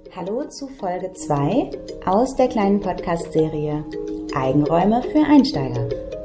Hallo zu Folge 2 aus der kleinen Podcast-Serie Eigenräume für Einsteiger.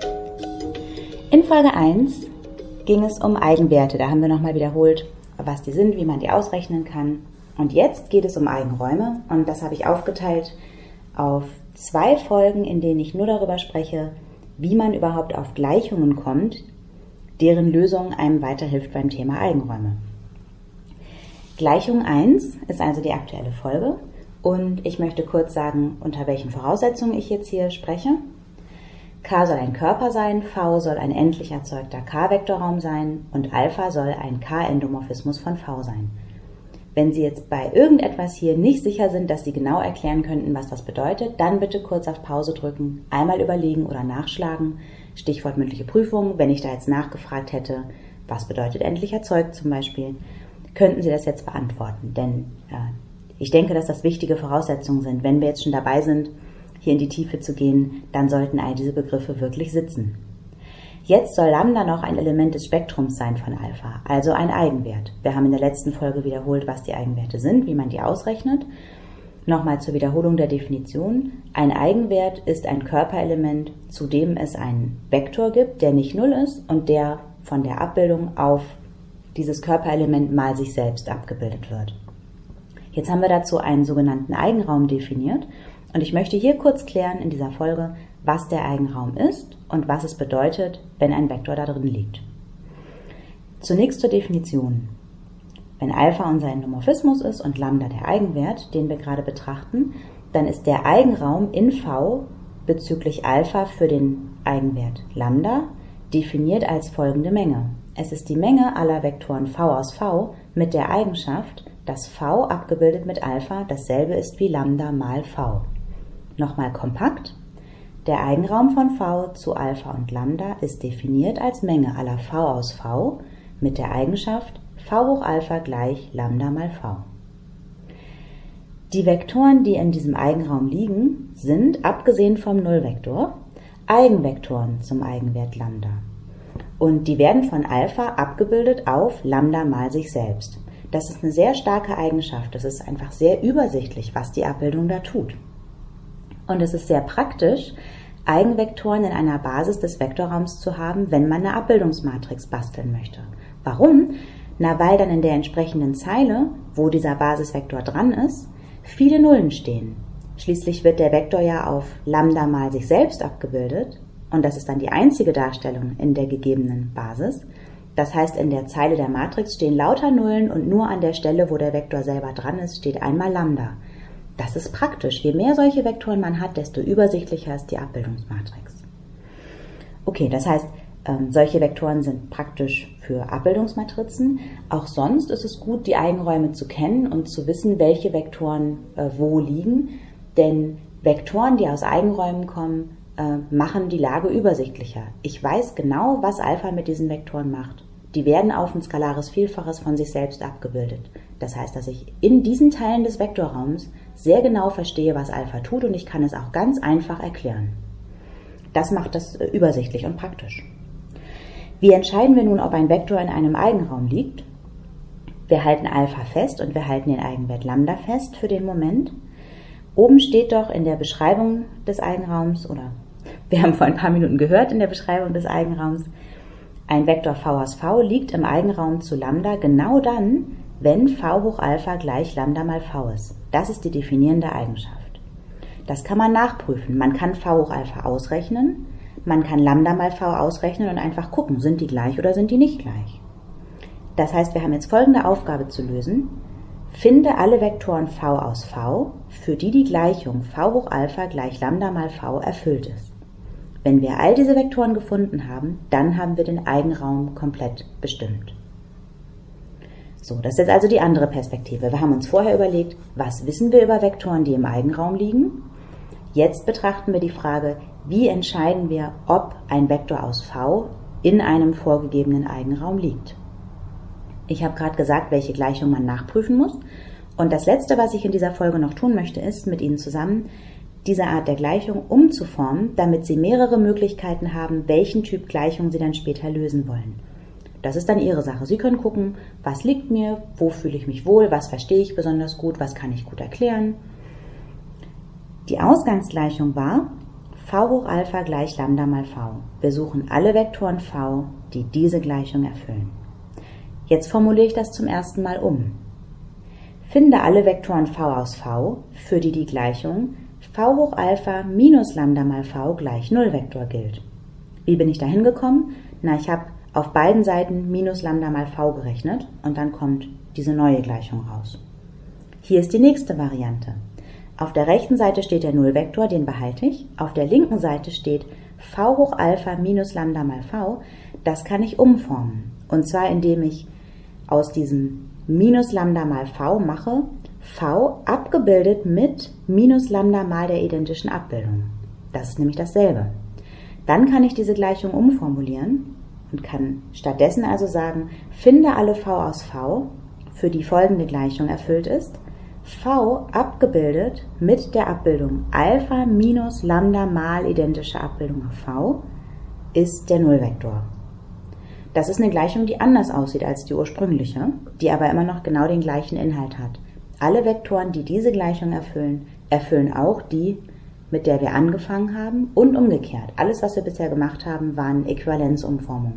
In Folge 1 ging es um Eigenwerte. Da haben wir nochmal wiederholt, was die sind, wie man die ausrechnen kann. Und jetzt geht es um Eigenräume und das habe ich aufgeteilt auf 2 Folgen, in denen ich nur darüber spreche, wie man überhaupt auf Gleichungen kommt, deren Lösung einem weiterhilft beim Thema Eigenräume. Gleichung 1 ist also die aktuelle Folge und ich möchte kurz sagen, unter welchen Voraussetzungen ich jetzt hier spreche. K soll ein Körper sein, V soll ein endlich erzeugter K-Vektorraum sein und Alpha soll ein K-Endomorphismus von V sein. Wenn Sie jetzt bei irgendetwas hier nicht sicher sind, dass Sie genau erklären könnten, was das bedeutet, dann bitte kurz auf Pause drücken, einmal überlegen oder nachschlagen. Stichwort mündliche Prüfung, wenn ich da jetzt nachgefragt hätte, was bedeutet endlich erzeugt zum Beispiel, könnten Sie das jetzt beantworten. Denn ich denke, dass das wichtige Voraussetzungen sind. Wenn wir jetzt schon dabei sind, hier in die Tiefe zu gehen, dann sollten all diese Begriffe wirklich sitzen. Jetzt soll Lambda noch ein Element des Spektrums sein von Alpha, also ein Eigenwert. Wir haben in der letzten Folge wiederholt, was die Eigenwerte sind, wie man die ausrechnet. Nochmal zur Wiederholung der Definition. Ein Eigenwert ist ein Körperelement, zu dem es einen Vektor gibt, der nicht 0 ist und der von der Abbildung auf dieses Körperelement mal sich selbst abgebildet wird. Jetzt haben wir dazu einen sogenannten Eigenraum definiert und ich möchte hier kurz klären in dieser Folge, was der Eigenraum ist und was es bedeutet, wenn ein Vektor da drin liegt. Zunächst zur Definition. Wenn Alpha unser Endomorphismus ist und Lambda der Eigenwert, den wir gerade betrachten, dann ist der Eigenraum in V bezüglich Alpha für den Eigenwert Lambda definiert als folgende Menge. Es ist die Menge aller Vektoren V aus V mit der Eigenschaft, dass V abgebildet mit Alpha dasselbe ist wie Lambda mal V. Nochmal kompakt. Der Eigenraum von V zu Alpha und Lambda ist definiert als Menge aller V aus V mit der Eigenschaft V hoch Alpha gleich Lambda mal V. Die Vektoren, die in diesem Eigenraum liegen, sind, abgesehen vom Nullvektor, Eigenvektoren zum Eigenwert Lambda. Und die werden von Alpha abgebildet auf Lambda mal sich selbst. Das ist eine sehr starke Eigenschaft. Das ist einfach sehr übersichtlich, was die Abbildung da tut. Und es ist sehr praktisch, Eigenvektoren in einer Basis des Vektorraums zu haben, wenn man eine Abbildungsmatrix basteln möchte. Warum? Na, weil dann in der entsprechenden Zeile, wo dieser Basisvektor dran ist, viele Nullen stehen. Schließlich wird der Vektor ja auf Lambda mal sich selbst abgebildet. Und das ist dann die einzige Darstellung in der gegebenen Basis. Das heißt, in der Zeile der Matrix stehen lauter Nullen und nur an der Stelle, wo der Vektor selber dran ist, steht einmal Lambda. Das ist praktisch. Je mehr solche Vektoren man hat, desto übersichtlicher ist die Abbildungsmatrix. Okay, das heißt, solche Vektoren sind praktisch für Abbildungsmatrizen. Auch sonst ist es gut, die Eigenräume zu kennen und zu wissen, welche Vektoren wo liegen. Denn Vektoren, die aus Eigenräumen kommen, machen die Lage übersichtlicher. Ich weiß genau, was Alpha mit diesen Vektoren macht. Die werden auf ein skalares Vielfaches von sich selbst abgebildet. Das heißt, dass ich in diesen Teilen des Vektorraums sehr genau verstehe, was Alpha tut und ich kann es auch ganz einfach erklären. Das macht das übersichtlich und praktisch. Wie entscheiden wir nun, ob ein Vektor in einem Eigenraum liegt? Wir halten Alpha fest und wir halten den Eigenwert Lambda fest für den Moment. Oben steht doch in der Beschreibung des Eigenraums, oder wir haben vor ein paar Minuten gehört in der Beschreibung des Eigenraums, ein Vektor V aus V liegt im Eigenraum zu Lambda genau dann, wenn V hoch Alpha gleich Lambda mal V ist. Das ist die definierende Eigenschaft. Das kann man nachprüfen. Man kann V hoch Alpha ausrechnen, man kann Lambda mal V ausrechnen und einfach gucken, sind die gleich oder sind die nicht gleich. Das heißt, wir haben jetzt folgende Aufgabe zu lösen. Finde alle Vektoren V aus V, für die die Gleichung V hoch Alpha gleich Lambda mal V erfüllt ist. Wenn wir all diese Vektoren gefunden haben, dann haben wir den Eigenraum komplett bestimmt. So, das ist jetzt also die andere Perspektive. Wir haben uns vorher überlegt, was wissen wir über Vektoren, die im Eigenraum liegen? Jetzt betrachten wir die Frage, wie entscheiden wir, ob ein Vektor aus V in einem vorgegebenen Eigenraum liegt. Ich habe gerade gesagt, welche Gleichung man nachprüfen muss. Und das Letzte, was ich in dieser Folge noch tun möchte, ist, mit Ihnen zusammen diese Art der Gleichung umzuformen, damit Sie mehrere Möglichkeiten haben, welchen Typ Gleichung Sie dann später lösen wollen. Das ist dann Ihre Sache. Sie können gucken, was liegt mir, wo fühle ich mich wohl, was verstehe ich besonders gut, was kann ich gut erklären. Die Ausgangsgleichung war v hoch Alpha gleich Lambda mal v. Wir suchen alle Vektoren v, die diese Gleichung erfüllen. Jetzt formuliere ich das zum ersten Mal um. Finde alle Vektoren v aus v, für die die Gleichung v hoch Alpha minus Lambda mal v gleich Nullvektor gilt. Wie bin ich da hingekommen? Na, ich habe auf beiden Seiten minus Lambda mal v gerechnet und dann kommt diese neue Gleichung raus. Hier ist die nächste Variante. Auf der rechten Seite steht der Nullvektor, den behalte ich. Auf der linken Seite steht v hoch Alpha minus Lambda mal v. Das kann ich umformen. Und zwar indem ich aus diesem minus Lambda mal v mache v abgebildet mit minus Lambda mal der identischen Abbildung. Das ist nämlich dasselbe. Dann kann ich diese Gleichung umformulieren und kann stattdessen also sagen, finde alle v aus v, für die folgende Gleichung erfüllt ist. V abgebildet mit der Abbildung Alpha minus Lambda mal identische Abbildung auf v ist der Nullvektor. Das ist eine Gleichung, die anders aussieht als die ursprüngliche, die aber immer noch genau den gleichen Inhalt hat. Alle Vektoren, die diese Gleichung erfüllen, erfüllen auch die, mit der wir angefangen haben und umgekehrt. Alles, was wir bisher gemacht haben, waren Äquivalenzumformungen.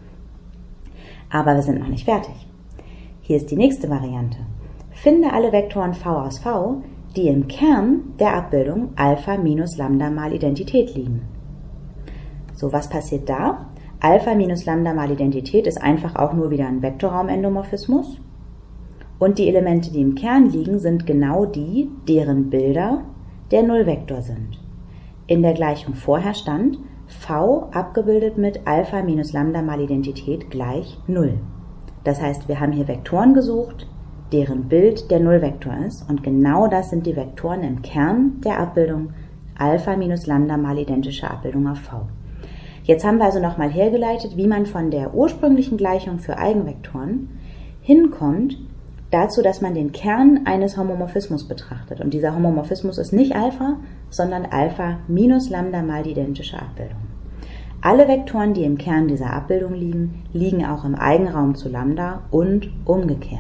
Aber wir sind noch nicht fertig. Hier ist die nächste Variante. Finde alle Vektoren v aus v, die im Kern der Abbildung Alpha minus Lambda mal Identität liegen. So, was passiert da? Alpha minus Lambda mal Identität ist einfach auch nur wieder ein Vektorraumendomorphismus. Und die Elemente, die im Kern liegen, sind genau die, deren Bilder der Nullvektor sind. In der Gleichung vorher stand v abgebildet mit Alpha minus Lambda mal Identität gleich 0. Das heißt, wir haben hier Vektoren gesucht, deren Bild der Nullvektor ist. Und genau das sind die Vektoren im Kern der Abbildung Alpha minus Lambda mal identische Abbildung auf v. Jetzt haben wir also nochmal hergeleitet, wie man von der ursprünglichen Gleichung für Eigenvektoren hinkommt dazu, dass man den Kern eines Homomorphismus betrachtet. Und dieser Homomorphismus ist nicht Alpha, sondern Alpha minus Lambda mal die identische Abbildung. Alle Vektoren, die im Kern dieser Abbildung liegen, liegen auch im Eigenraum zu Lambda und umgekehrt.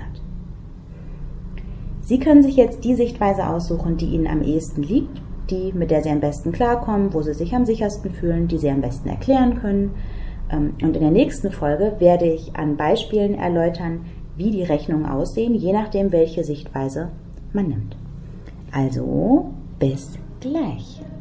Sie können sich jetzt die Sichtweise aussuchen, die Ihnen am ehesten liegt, die, mit der Sie am besten klarkommen, wo Sie sich am sichersten fühlen, die Sie am besten erklären können. Und in der nächsten Folge werde ich an Beispielen erläutern, wie die Rechnungen aussehen, je nachdem, welche Sichtweise man nimmt. Also, bis gleich.